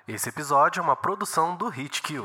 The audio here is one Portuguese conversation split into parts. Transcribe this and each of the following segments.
Esse episódio é uma produção do Hitkill.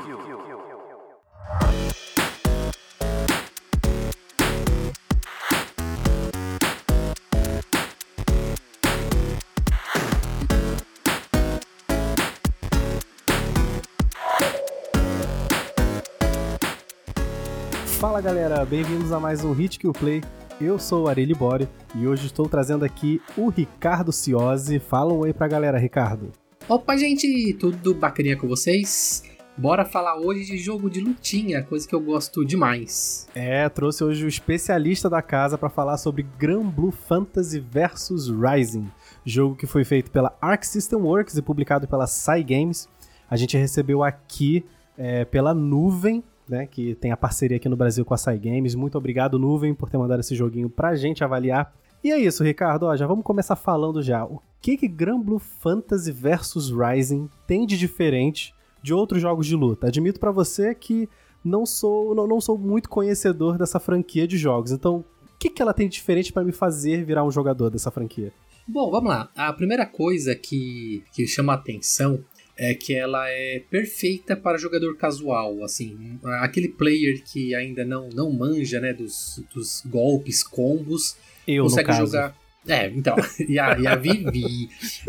Fala galera, bem-vindos a mais um Hitkill Play. Eu sou o Ari Libório e hoje estou trazendo aqui o Ricardo Ciosi. Fala um oi pra galera, Ricardo. Opa, gente, tudo bacaninha com vocês? Bora falar hoje de jogo de lutinha, coisa que eu gosto demais. Trouxe hoje o especialista da casa para falar sobre Granblue Fantasy vs Rising, jogo que foi feito pela Arc System Works e publicado pela Cygames. A gente recebeu aqui pela Nuvem, né, que tem a parceria aqui no Brasil com a Cygames. Muito obrigado, Nuvem, por ter mandado esse joguinho pra gente avaliar. E é isso, Ricardo, já vamos começar falando já. O que Granblue Fantasy vs Rising tem de diferente de outros jogos de luta? Admito pra você que não sou muito conhecedor dessa franquia de jogos, então o que ela tem de diferente pra me fazer virar um jogador dessa franquia? Bom, vamos lá. A primeira coisa que chama a atenção é que ela é perfeita para jogador casual, assim, aquele player que ainda não manja, né, dos golpes, combos, consegue jogar. Então, e a Vivi.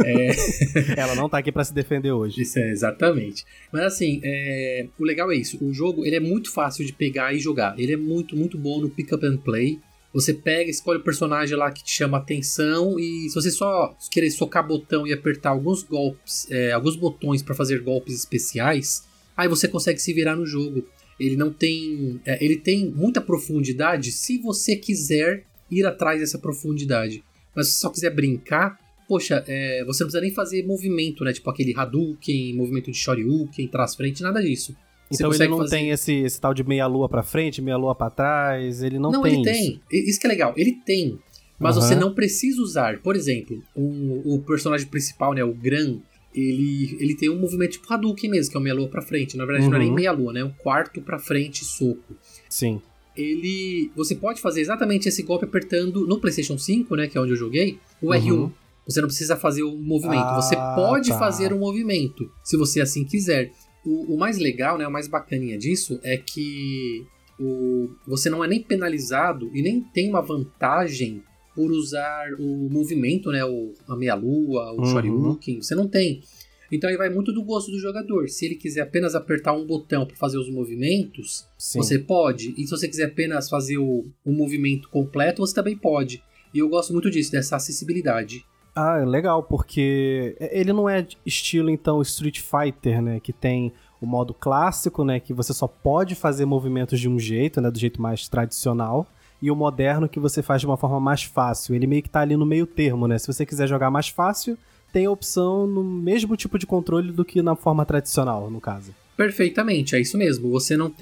Ela não tá aqui pra se defender hoje. Isso exatamente. Mas assim, o legal é isso, o jogo ele é muito fácil de pegar e jogar, ele é muito, muito bom no pick up and play. Você pega, escolhe o personagem lá que te chama a atenção e se você só querer socar botão e apertar alguns golpes, alguns botões para fazer golpes especiais, aí você consegue se virar no jogo. Ele não tem, ele tem muita profundidade se você quiser ir atrás dessa profundidade. Mas se você só quiser brincar, poxa, você não precisa nem fazer movimento, né? Tipo aquele Hadouken, movimento de Shoryuken, trás-frente, nada disso. Então ele não tem esse tal de meia-lua pra frente, meia-lua pra trás, ele não tem ele isso. Tem. Isso que é legal, ele tem, mas você não precisa usar. Por exemplo, o personagem principal, né, o Gran, ele tem um movimento tipo Hadouken mesmo, que é o meia-lua pra frente. Na verdade não é nem meia-lua, né, é um quarto pra frente soco. Sim. Você pode fazer exatamente esse golpe apertando no PlayStation 5, né, que é onde eu joguei, o R1. Você não precisa fazer o movimento, você pode fazer o movimento, se você assim quiser. O mais legal, né, o mais bacaninha disso é que você não é nem penalizado e nem tem uma vantagem por usar o movimento, né, a meia-lua, o Shoryuken, você não tem. Então aí vai muito do gosto do jogador. Se ele quiser apenas apertar um botão para fazer os movimentos, sim, você pode. E se você quiser apenas fazer o movimento completo, você também pode. E eu gosto muito disso, dessa acessibilidade. Ah, legal, porque ele não é estilo, então, Street Fighter, né, que tem o modo clássico, né, que você só pode fazer movimentos de um jeito, né, do jeito mais tradicional, e o moderno que você faz de uma forma mais fácil. Ele meio que tá ali no meio termo, né, se você quiser jogar mais fácil, tem a opção no mesmo tipo de controle do que na forma tradicional, no caso. Perfeitamente, é isso mesmo. Você não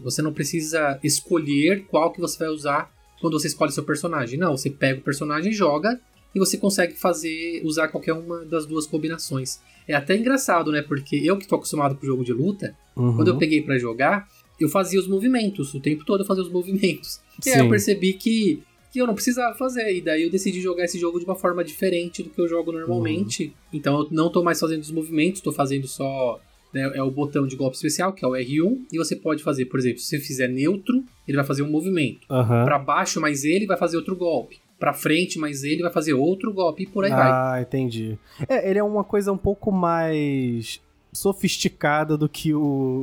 precisa escolher qual que você vai usar quando você escolhe seu personagem. Não, você pega o personagem e joga, e você consegue usar qualquer uma das duas combinações. É até engraçado, né? Porque eu que tô acostumado com jogo de luta, quando eu peguei pra jogar, eu fazia os movimentos. O tempo todo eu fazia os movimentos. E aí eu percebi que eu não precisava fazer. E daí eu decidi jogar esse jogo de uma forma diferente do que eu jogo normalmente. Então eu não tô mais fazendo os movimentos, tô fazendo só... Né, o botão de golpe especial, que é o R1. E você pode fazer, por exemplo, se você fizer neutro, ele vai fazer um movimento. Pra baixo, mais ele vai fazer outro golpe. Pra frente, mas ele vai fazer outro golpe e por aí vai. Ah, entendi. Ele é uma coisa um pouco mais sofisticada do que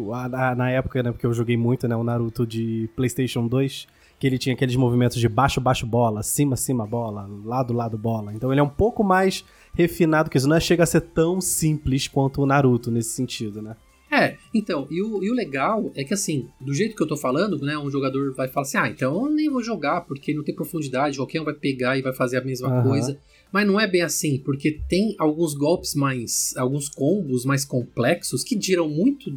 na época, né, porque eu joguei muito, né, o Naruto de PlayStation 2, que ele tinha aqueles movimentos de baixo, baixo, bola, cima, cima, bola, lado, lado, bola. Então ele é um pouco mais refinado que isso, não chega a ser tão simples quanto o Naruto nesse sentido, né? Então, e o legal é que assim, do jeito que eu tô falando, né, um jogador vai falar assim, então eu nem vou jogar porque não tem profundidade, qualquer um vai pegar e vai fazer a mesma coisa, mas não é bem assim, porque tem alguns golpes alguns combos mais complexos que dão muito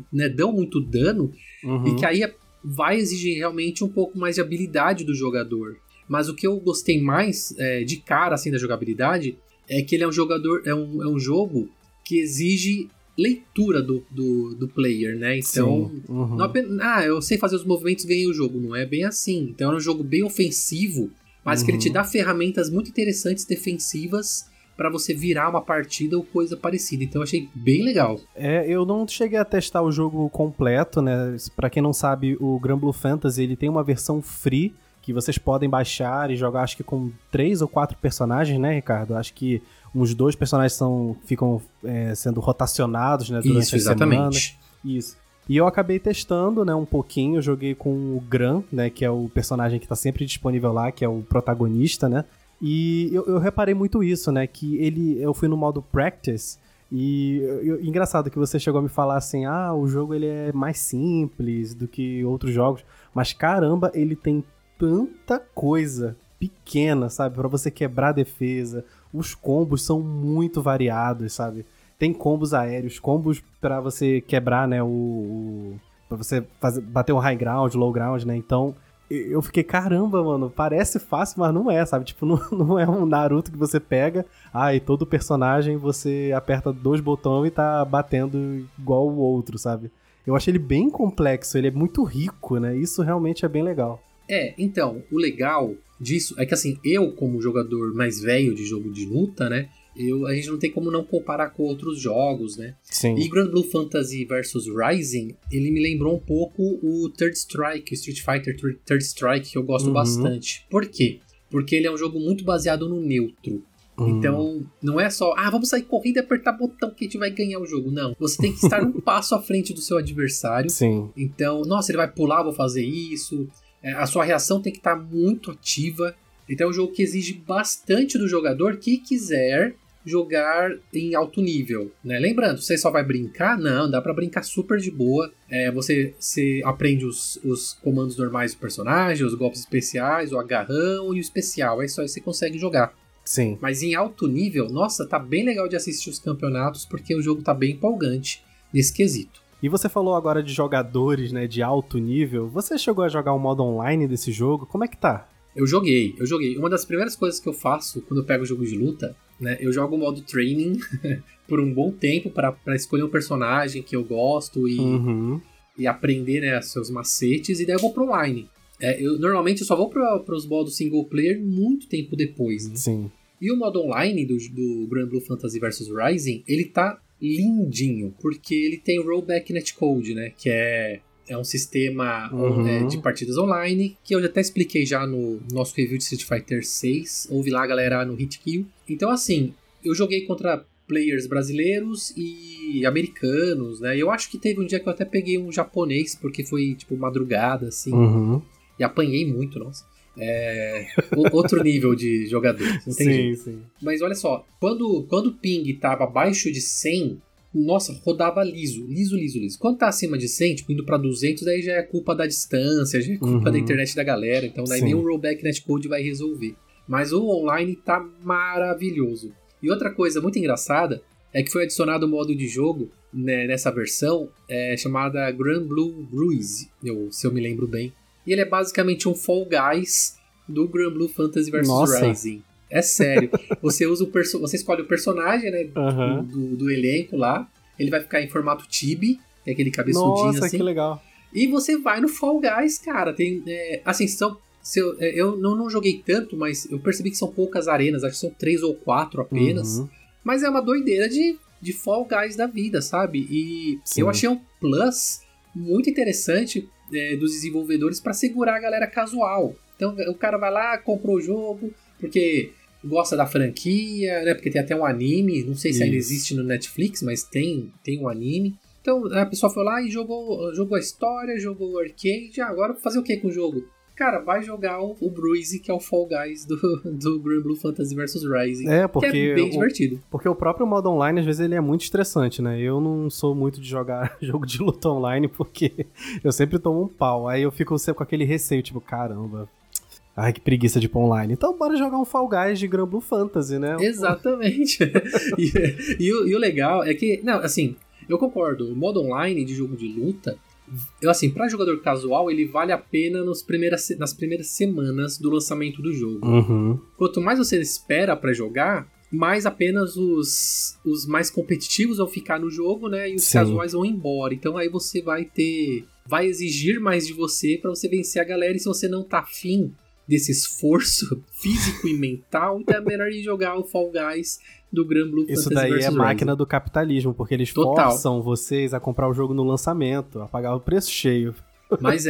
dano, e que aí vai exigir realmente um pouco mais de habilidade do jogador. Mas o que eu gostei mais de cara assim da jogabilidade é que ele é um jogo que exige leitura do player, né? Então, não apenas, eu sei fazer os movimentos e ganhei o jogo. Não é bem assim. Então é um jogo bem ofensivo, mas que ele te dá ferramentas muito interessantes defensivas pra você virar uma partida ou coisa parecida. Então eu achei bem legal. Eu não cheguei a testar o jogo completo, né? Pra quem não sabe, o Granblue Fantasy, ele tem uma versão free que vocês podem baixar e jogar, acho que com 3 ou 4 personagens, né, Ricardo? Acho que uns 2 personagens ficam sendo rotacionados, né, durante Isso, as exatamente. semanas. Isso. E eu acabei testando, né, um pouquinho, eu joguei com o Gran, né, que é o personagem que tá sempre disponível lá, que é o protagonista, né? E eu reparei muito isso, né, que eu fui no modo Practice e engraçado que você chegou a me falar assim, o jogo ele é mais simples do que outros jogos, mas caramba, ele tem tanta coisa pequena, sabe, pra você quebrar a defesa, os combos são muito variados, sabe? Tem combos aéreos, combos pra você quebrar, né, pra você bater o high ground, low ground, né, então eu fiquei, caramba, mano, parece fácil, mas não é, sabe, tipo, não é um Naruto que você pega, e todo personagem você aperta 2 botões e tá batendo igual o outro, sabe? Eu achei ele bem complexo, ele é muito rico, né, isso realmente é bem legal. Então, o legal disso é que, assim, eu, como jogador mais velho de jogo de luta, né, a gente não tem como não comparar com outros jogos, né? Sim. E Granblue Fantasy vs Rising, ele me lembrou um pouco o Third Strike, o Street Fighter Third Strike, que eu gosto bastante. Por quê? Porque ele é um jogo muito baseado no neutro. Então, não é só, vamos sair correndo e apertar botão que a gente vai ganhar o jogo. Não, você tem que estar um passo à frente do seu adversário. Sim. Então, nossa, ele vai pular, vou fazer isso. A sua reação tem que estar muito ativa. Então é um jogo que exige bastante do jogador que quiser jogar em alto nível, né? Lembrando, você só vai brincar? Não, dá pra brincar super de boa. Você aprende os comandos normais do personagem, os golpes especiais, o agarrão e o especial. É só aí você consegue jogar. Sim. Mas em alto nível, nossa, tá bem legal de assistir os campeonatos porque o jogo tá bem empolgante nesse quesito. E você falou agora de jogadores, né, de alto nível. Você chegou a jogar o modo online desse jogo? Como é que tá? Eu joguei. Uma das primeiras coisas que eu faço quando eu pego o jogo de luta, né, eu jogo o modo training por um bom tempo pra escolher um personagem que eu gosto e aprender, né, seus macetes, e daí eu vou pro online. Normalmente eu só vou pros modos single player muito tempo depois, né? Sim. E o modo online do Granblue Fantasy vs Rising, ele tá lindinho, porque ele tem o Rollback Netcode, né, que é um sistema de partidas online, que eu já até expliquei já no nosso review de Street Fighter 6. Ouve lá, galera, no Hit Kill. Então, assim, eu joguei contra players brasileiros e americanos, né? Eu acho que teve um dia que eu até peguei um japonês, porque foi, tipo, madrugada, assim. E apanhei muito, nossa. Outro nível de jogador. Não tem jeito. Sim. Mas olha só, quando o ping tava abaixo de 100... Nossa, rodava liso. Quando tá acima de 100, tipo, indo pra 200, daí já é culpa da distância, já é culpa da internet da galera. Então, daí nem o Rollback Netcode vai resolver. Mas o online tá maravilhoso. E outra coisa muito engraçada é que foi adicionado um modo de jogo, né, nessa versão, chamada Granblue Ruiz, se eu me lembro bem. E ele é basicamente um Fall Guys do Granblue Fantasy vs Rising. É sério. Você escolhe o personagem, né, do elenco lá. Ele vai ficar em formato chibi, é aquele cabeçudinho. Nossa, assim. Que legal. E você vai no Fall Guys, cara. Tem, assim, eu não joguei tanto, mas eu percebi que são poucas arenas. Acho que são 3 ou 4 apenas. Mas é uma doideira de Fall Guys da vida, sabe? E eu achei um plus muito interessante dos desenvolvedores para segurar a galera casual. Então o cara vai lá, comprou o jogo porque gosta da franquia, né? Porque tem até um anime, não sei se ainda existe no Netflix, mas tem um anime. Então a pessoa foi lá e jogou a história, jogou o arcade. Agora fazer o que com o jogo? Cara, vai jogar o Bruise, que é o Fall Guys do Granblue Fantasy vs Rising. Porque que é bem divertido. Porque o próprio modo online, às vezes, ele é muito estressante, né? Eu não sou muito de jogar jogo de luta online, porque eu sempre tomo um pau. Aí eu fico sempre com aquele receio, tipo, caramba, ai, que preguiça de ir pra online. Então bora jogar um Fall Guys de Granblue Fantasy, né? Exatamente. e o legal é que, não, assim, eu concordo, o modo online de jogo de luta, assim, pra jogador casual, ele vale a pena nas primeiras semanas do lançamento do jogo. Quanto mais você espera pra jogar, mais apenas os mais competitivos vão ficar no jogo, né? E os casuais vão embora. Então aí você vai exigir mais de você pra você vencer a galera. E se você não tá afim desse esforço físico e mental, então é melhor ir jogar o Fall Guys do Granblue Fantasy Isso daí vs é máquina Rising. do capitalismo, porque eles Total. forçam vocês a comprar o jogo no lançamento, a pagar o preço cheio. Mas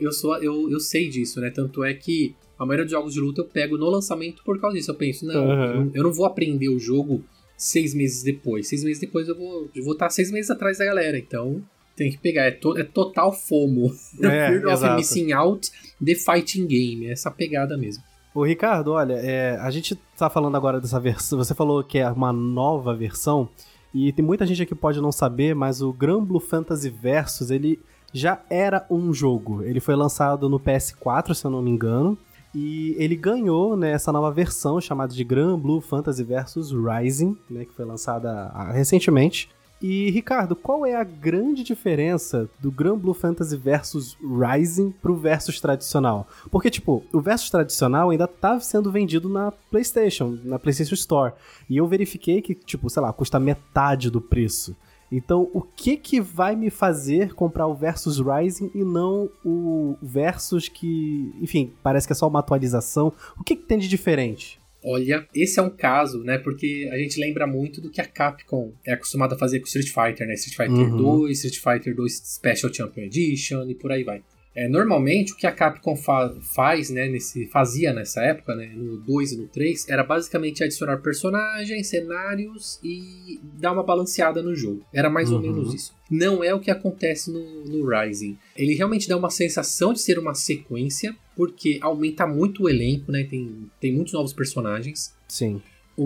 eu sei disso, né? Tanto é que a maioria dos jogos de luta eu pego no lançamento por causa disso. Eu penso, não, eu não vou aprender o jogo 6 meses depois. 6 meses depois eu vou estar 6 meses atrás da galera, então tem que pegar. É total FOMO. Fear of exato. Missing Out, The Fighting Game. É essa pegada mesmo. Ô Ricardo, olha, a gente tá falando agora dessa versão, você falou que é uma nova versão, e tem muita gente aqui que pode não saber, mas o Granblue Fantasy Versus, ele já era um jogo. Ele foi lançado no PS4, se eu não me engano, e ele ganhou, né, essa nova versão chamada de Granblue Fantasy Versus Rising, né, que foi lançada recentemente. E, Ricardo, qual é a grande diferença do Granblue Fantasy Versus Rising pro Versus tradicional? Porque, tipo, o Versus tradicional ainda tá sendo vendido na PlayStation Store. E eu verifiquei que, tipo, sei lá, custa metade do preço. Então, o que vai me fazer comprar o Versus Rising e não o Versus que, enfim, parece que é só uma atualização? O que tem de diferente? Olha, esse é um caso, né? Porque a gente lembra muito do que a Capcom é acostumada a fazer com Street Fighter, né? Street Fighter 2, Street Fighter 2 Special Champion Edition e por aí vai. Normalmente, o que a Capcom faz, né? Fazia nessa época, né? No 2 e no 3, era basicamente adicionar personagens, cenários e dar uma balanceada no jogo. Era mais ou menos isso. Não é o que acontece no Rising. Ele realmente dá uma sensação de ser uma sequência, porque aumenta muito o elenco, né? Tem muitos novos personagens. Sim.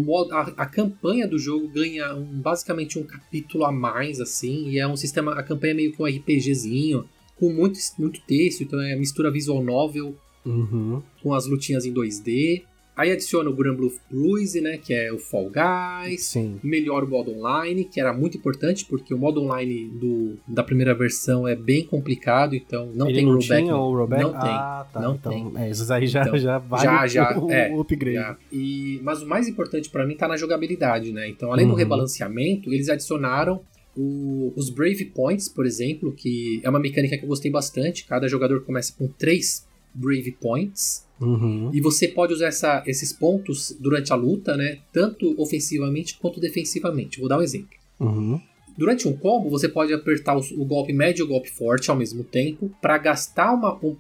A campanha do jogo ganha basicamente um capítulo a mais, assim, e é um sistema. A campanha é meio que um RPGzinho, com muito texto, então é mistura visual novel com as lutinhas em 2D. Aí adiciona o Granblue Cruise, né, que é o Fall Guys. Sim. Melhora o modo online, que era muito importante, porque o modo online da primeira versão é bem complicado, então não Ele tem não rollback. tinha o rollback? Não tem. Tá. Não então, tem. Isso aí já vale o upgrade. Já. Mas o mais importante pra mim tá na jogabilidade, né? Então, além do rebalanceamento, eles adicionaram os Brave Points, por exemplo, que é uma mecânica que eu gostei bastante. Cada jogador começa com 3 Brave Points. E você pode usar esses pontos durante a luta, né? Tanto ofensivamente quanto defensivamente. Vou dar um exemplo. Durante um combo, você pode apertar o golpe médio e o golpe forte ao mesmo tempo para gastar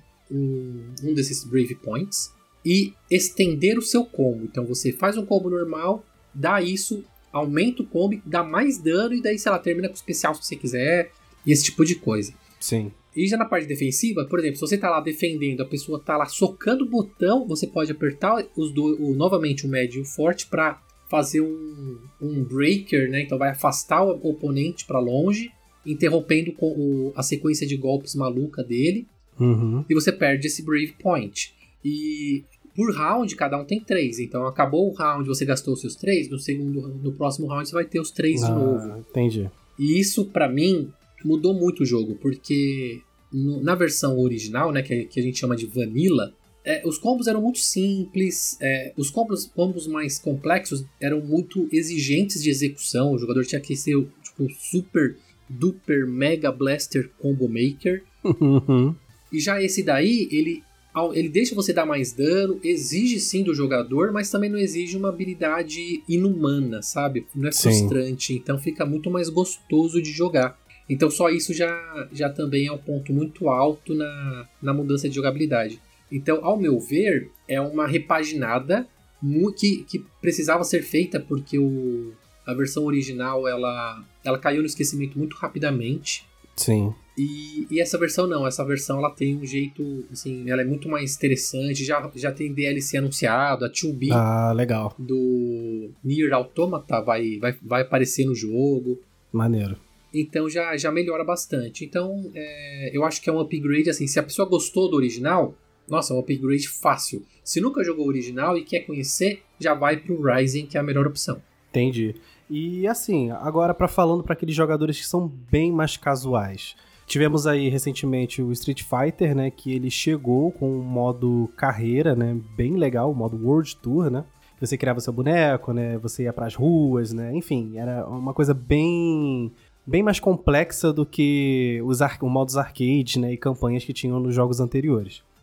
um desses Brave Points e estender o seu combo. Então você faz um combo normal, dá isso, aumenta o combo, dá mais dano e daí, sei lá, termina com o especial se você quiser e esse tipo de coisa. Sim. E já na parte defensiva, por exemplo, se você tá lá defendendo, a pessoa tá lá socando o botão, você pode apertar novamente o médio e o forte para fazer um breaker, né? Então vai afastar o oponente para longe, interrompendo a sequência de golpes maluca dele. E você perde esse Brave Point. E por round, cada um tem 3. Então acabou o round, você gastou os seus 3. No próximo round você vai ter os 3 de novo. Entendi. E isso, pra mim, mudou muito o jogo, porque na versão original, né, que a gente chama de Vanilla, os combos eram muito simples, os combos mais complexos eram muito exigentes de execução, o jogador tinha que ser tipo super duper mega blaster combo maker, e já esse daí, ele deixa você dar mais dano, exige sim do jogador, mas também não exige uma habilidade inumana, sabe? Não é frustrante, então fica muito mais gostoso de jogar. Então só isso já também é um ponto muito alto na mudança de jogabilidade. Então, ao meu ver, é uma repaginada que precisava ser feita porque a versão original ela caiu no esquecimento muito rapidamente. Sim. E essa versão não, essa versão ela tem um jeito, assim, ela é muito mais interessante, já tem DLC anunciado, a 2B legal. do Nier Automata vai aparecer no jogo. Maneiro. Então já melhora bastante. Então eu acho que é um upgrade, assim, se a pessoa gostou do original, nossa, é um upgrade fácil. Se nunca jogou o original e quer conhecer, já vai pro Rising, que é a melhor opção. Entendi. E assim, agora falando para aqueles jogadores que são bem mais casuais. Tivemos aí recentemente o Street Fighter, né, que ele chegou com um modo carreira, né, bem legal, o modo World Tour, né? Você criava seu boneco, né, você ia pras ruas, né, enfim, era uma coisa bem mais complexa do que os modos arcade, né, e campanhas que tinham nos jogos anteriores.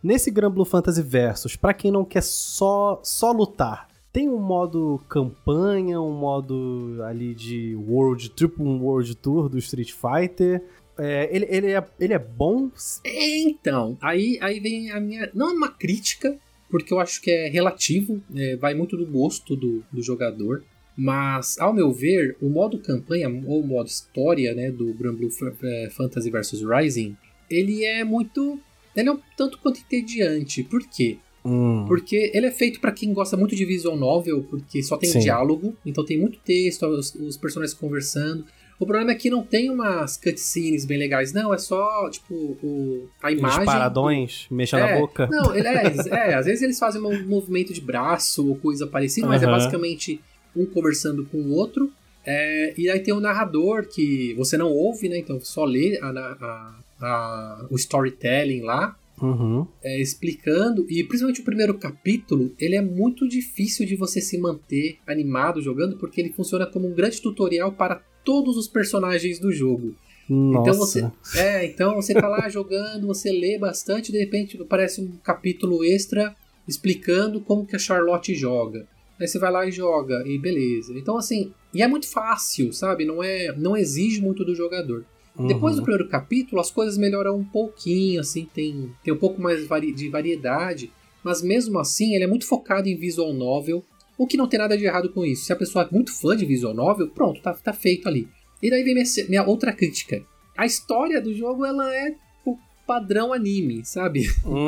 Nesse Granblue Fantasy Versus, pra quem não quer só lutar, tem um modo campanha, um modo ali de Triple World Tour do Street Fighter. Ele é bom? Então, aí vem a minha... Não é uma crítica, porque eu acho que é relativo, vai muito do gosto do jogador. Mas, ao meu ver, o modo campanha, ou o modo história, né, do Granblue Fantasy vs Rising, ele é um tanto quanto entediante. Por quê? Porque ele é feito pra quem gosta muito de visual novel, porque só tem diálogo, então tem muito texto, os personagens conversando. O problema é que não tem umas cutscenes bem legais, não, é só, tipo, a imagem... Os paradões, mexendo a boca. Não, às vezes eles fazem um movimento de braço ou coisa parecida, mas é basicamente um conversando com o outro, e aí tem o narrador que você não ouve, né, então só lê o storytelling lá, explicando, e principalmente o primeiro capítulo, ele é muito difícil de você se manter animado jogando, porque ele funciona como um grande tutorial para todos os personagens do jogo. Nossa. Então você tá lá jogando, você lê bastante, de repente aparece um capítulo extra explicando como que a Charlotte joga. Aí você vai lá e joga, e beleza. Então assim, e é muito fácil, sabe? Não exige muito do jogador. Depois do primeiro capítulo, as coisas melhoram um pouquinho, assim, tem um pouco mais de variedade, mas mesmo assim ele é muito focado em visual novel, o que não tem nada de errado com isso. Se a pessoa é muito fã de visual novel, pronto, tá feito ali. E daí vem minha outra crítica. A história do jogo, ela é o padrão anime, sabe?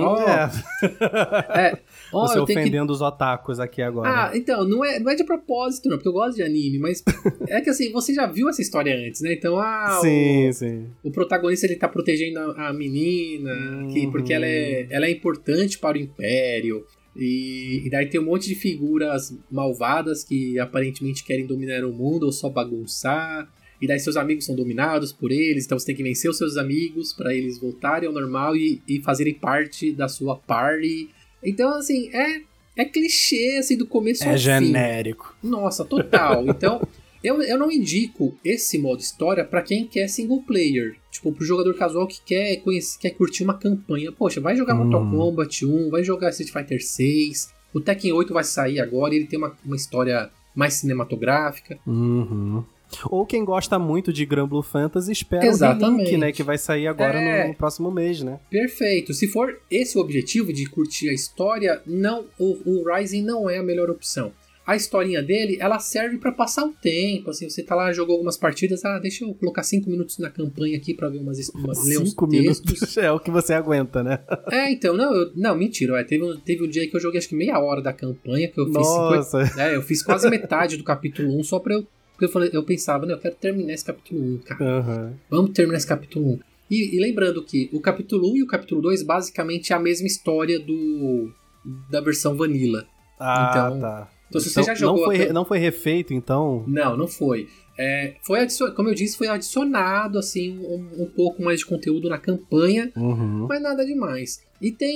Você ofendendo os otakus aqui agora. Então, não é de propósito, não, porque eu gosto de anime, mas é que assim, você já viu essa história antes, né? Então, sim. O protagonista, ele tá protegendo a menina, porque ela é importante para o Império, e daí tem um monte de figuras malvadas que aparentemente querem dominar o mundo ou só bagunçar, e daí seus amigos são dominados por eles, então você tem que vencer os seus amigos para eles voltarem ao normal e fazerem parte da sua party. Então, assim, é clichê, assim, do começo ao fim. É genérico. Nossa, total. Então, eu não indico esse modo história pra quem quer single player. Tipo, pro jogador casual que quer curtir uma campanha. Poxa, vai jogar Mortal Kombat 1, vai jogar Street Fighter 6. O Tekken 8 vai sair agora e ele tem uma história mais cinematográfica. Ou quem gosta muito de Granblue Fantasy espera o Link, né, que vai sair agora no próximo mês, né? Perfeito. Se for esse o objetivo de curtir a história, o Rising não é a melhor opção. A historinha dele, ela serve pra passar o tempo, assim, você tá lá, jogou algumas partidas, deixa eu colocar 5 minutos na campanha aqui pra ver ler uns 5 minutos é o que você aguenta, né? Então, não, mentira, teve um dia que eu joguei acho que meia hora da campanha, que eu fiz Nossa. eu fiz quase metade do capítulo 1 só pra eu pensava, eu quero terminar esse capítulo 1, cara. Vamos terminar esse capítulo 1. E lembrando que o capítulo 1 e o capítulo 2 basicamente é a mesma história da versão Vanilla. Então, se você já jogou... Não foi refeito, então? Não foi. Como eu disse, foi adicionado assim, um pouco mais de conteúdo na campanha, mas nada demais. E tem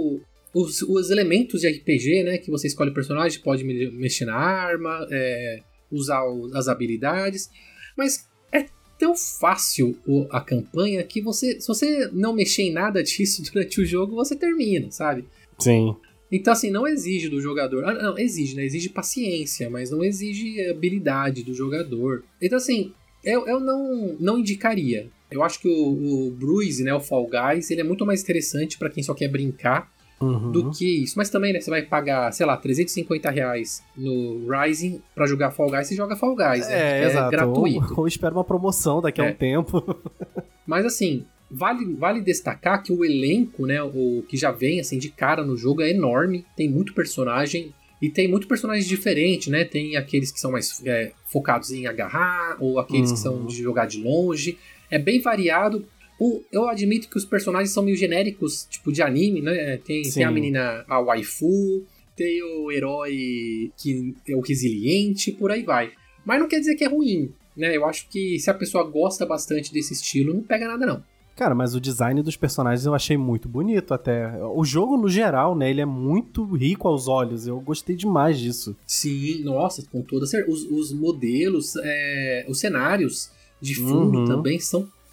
os elementos de RPG, né? Que você escolhe o personagem, pode mexer na arma, usar as habilidades, mas é tão fácil a campanha que se você não mexer em nada disso durante o jogo, você termina, sabe? Sim. Então, assim, não exige do jogador... Não, exige, né? Exige paciência, mas não exige habilidade do jogador. Então, assim, eu não indicaria. Eu acho que o Bruise, né? O Fall Guys, ele é muito mais interessante pra quem só quer brincar do que isso. Mas também, né? Você vai pagar, sei lá, R$350 no Rising pra jogar Fall Guys, você joga Fall Guys, né? Exato. Gratuito. Ou espera uma promoção daqui a um tempo. Mas, assim... Vale destacar que o elenco, né, o que já vem assim de cara no jogo é enorme, tem muito personagem e tem muito personagem diferente, né? Tem aqueles que são mais focados em agarrar ou aqueles que são de jogar de longe. É bem variado. Eu admito que os personagens são meio genéricos, tipo de anime, né? Tem a menina, a waifu, tem o herói que é o resiliente, por aí vai. Mas não quer dizer que é ruim, né? Eu acho que se a pessoa gosta bastante desse estilo, não pega nada não. Cara, mas o design dos personagens eu achei muito bonito até. O jogo, no geral, né, ele é muito rico aos olhos. Eu gostei demais disso. Sim, nossa, com toda certeza. Os modelos, os cenários de fundo também são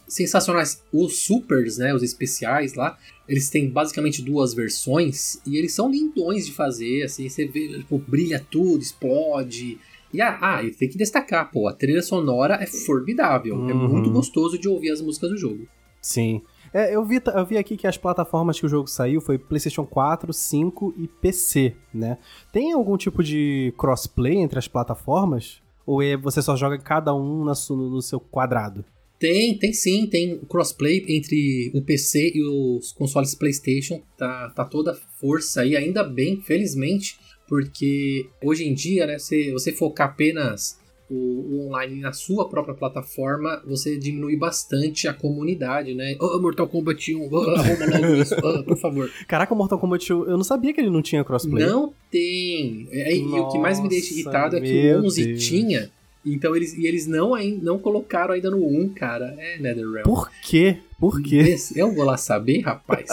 sensacionais. Os supers, né, os especiais lá, eles têm basicamente 2 versões e eles são lindões de fazer, assim, você vê, tipo, brilha tudo, explode. E tem que destacar, pô, a trilha sonora é formidável, é muito gostoso de ouvir as músicas do jogo. Sim. Eu vi aqui que as plataformas que o jogo saiu foi PlayStation 4, 5 e PC, né? Tem algum tipo de crossplay entre as plataformas? Ou você só joga cada um no seu quadrado? Tem sim, tem crossplay entre o PC e os consoles PlayStation, tá toda força aí, ainda bem, felizmente, porque hoje em dia, né, se você focar apenas o online na sua própria plataforma, você diminui bastante a comunidade, né? Mortal Kombat 1, arruma logo isso, por favor. Caraca, o Mortal Kombat 1, eu não sabia que ele não tinha crossplay. Não tem. E o que mais me deixa irritado é que o 11 tinha, então eles não colocaram ainda no 1, cara. É NetherRealm. Por quê? Por quê? Eu vou lá saber, rapaz.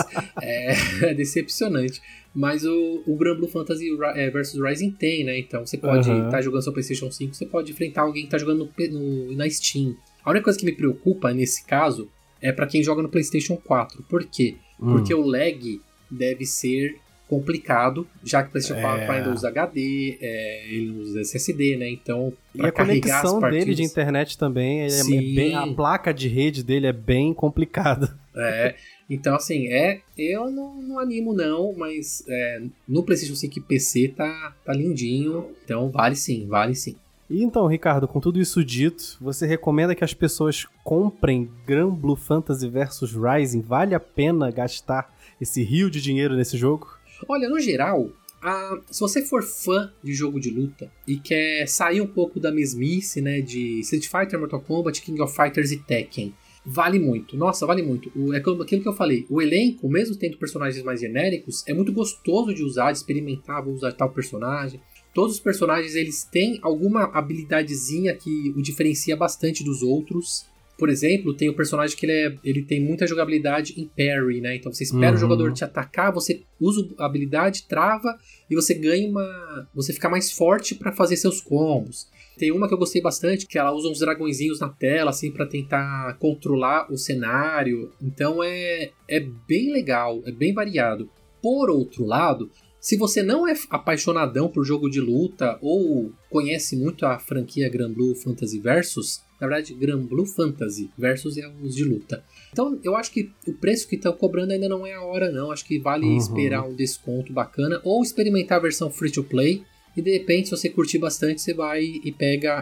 É decepcionante. Mas o Granblue Fantasy vs Rising tem, né? Então você pode estar jogando seu PlayStation 5, você pode enfrentar alguém que tá jogando na Steam. A única coisa que me preocupa nesse caso é pra quem joga no PlayStation 4. Por quê? Porque o lag deve ser complicado, já que o PlayStation 4 ainda usa HD, ele usa SSD, né? Então, pra e carregar a conexão dele de internet também, a placa de rede dele é bem complicada. Então, assim, eu não animo não, mas no PlayStation 5 e PC tá lindinho, então vale sim. E então, Ricardo, com tudo isso dito, você recomenda que as pessoas comprem Granblue Fantasy vs Rising? Vale a pena gastar esse rio de dinheiro nesse jogo? Olha, no geral, se você for fã de jogo de luta e quer sair um pouco da mesmice, né, de Street Fighter, Mortal Kombat, King of Fighters e Tekken, vale muito. Nossa, vale muito. Aquilo que eu falei, o elenco, mesmo tendo personagens mais genéricos, é muito gostoso de usar, de experimentar, vou usar tal personagem. Todos os personagens, eles têm alguma habilidadezinha que o diferencia bastante dos outros. Por exemplo, tem o personagem que ele tem muita jogabilidade em parry, né? Então você espera o jogador te atacar, você usa a habilidade, trava e você ganha você fica mais forte para fazer seus combos. Tem uma que eu gostei bastante, que ela usa uns dragõezinhos na tela, assim, para tentar controlar o cenário. Então é bem legal, é bem variado. Por outro lado, se você não é apaixonadão por jogo de luta ou conhece muito a franquia Granblue Fantasy Versus, na verdade, Granblue Fantasy Versus é os de luta. Então, eu acho que o preço que estão cobrando ainda não é a hora, não. Acho que vale esperar um desconto bacana ou experimentar a versão free-to-play. E, de repente, se você curtir bastante, você vai e pega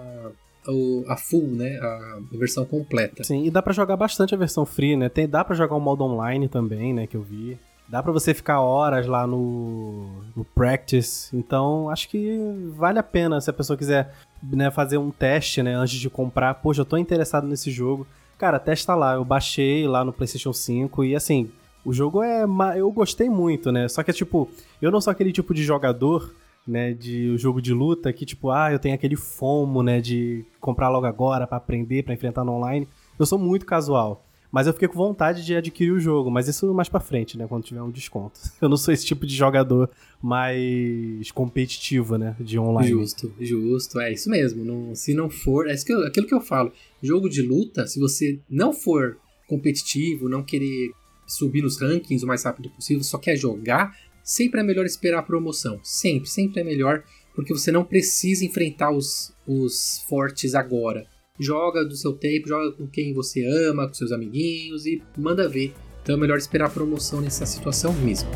a full, né? A versão completa. Sim, e dá pra jogar bastante a versão free, né? Dá pra jogar o modo online também, né? Que eu vi. Dá pra você ficar horas lá no practice. Então, acho que vale a pena se a pessoa quiser, né, fazer um teste, né, antes de comprar. Poxa, eu tô interessado nesse jogo. Cara, testa lá. Eu baixei lá no PlayStation 5 e, assim, o jogo eu gostei muito, né? Só que, tipo, eu não sou aquele tipo de jogador, né, de jogo de luta que, tipo, eu tenho aquele FOMO, né, de comprar logo agora pra aprender, pra enfrentar no online. Eu sou muito casual. Mas eu fiquei com vontade de adquirir o jogo, mas isso mais pra frente, né, quando tiver um desconto. Eu não sou esse tipo de jogador mais competitivo, né, de online. Justo, é isso mesmo. Se não for, aquilo que eu falo, jogo de luta, se você não for competitivo, não querer subir nos rankings o mais rápido possível, só quer jogar, sempre é melhor esperar a promoção. Sempre é melhor, porque você não precisa enfrentar os fortes agora. Joga do seu tempo, joga com quem você ama, com seus amiguinhos e manda ver. Então é melhor esperar a promoção nessa situação mesmo.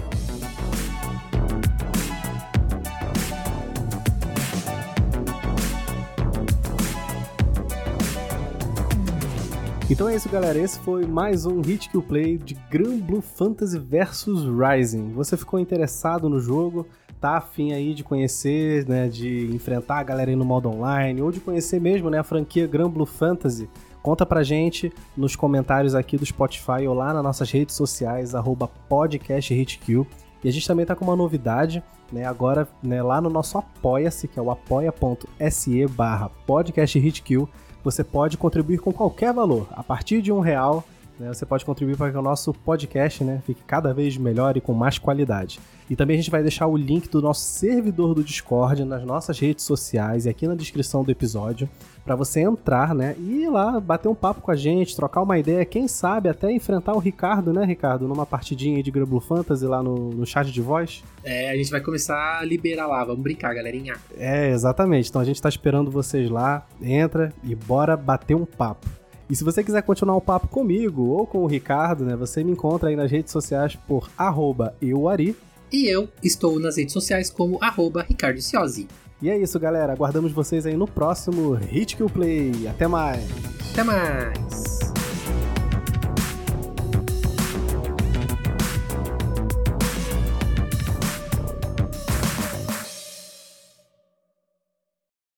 Então é isso, galera. Esse foi mais um Hit Kill Play de Granblue Fantasy vs Rising. Você ficou interessado no jogo? Tá afim aí de conhecer, né, de enfrentar a galera aí no modo online, ou de conhecer mesmo, né, a franquia Granblue Fantasy? Conta pra gente nos comentários aqui do Spotify ou lá nas nossas redes sociais, @podcasthitkill. E a gente também tá com uma novidade, né, agora, né, lá no nosso Apoia-se, que é o apoia.se/podcasthitkill. Você pode contribuir com qualquer valor. A partir de R$1, né? Você pode contribuir para que o nosso podcast, né, fique cada vez melhor e com mais qualidade. E também a gente vai deixar o link do nosso servidor do Discord nas nossas redes sociais e aqui na descrição do episódio, para você entrar, né, e ir lá bater um papo com a gente, trocar uma ideia, quem sabe até enfrentar o Ricardo, né, Ricardo, numa partidinha de Granblue Fantasy lá no chat de voz. A gente vai começar a liberar lá, vamos brincar, galerinha. Exatamente. Então a gente tá esperando vocês lá, entra e bora bater um papo. E se você quiser continuar o papo comigo ou com o Ricardo, né, você me encontra aí nas redes sociais por @euari. E eu estou nas redes sociais como @Ricardo Ciosi. E é isso, galera. Aguardamos vocês aí no próximo Hit Kill Play. Até mais! Até mais!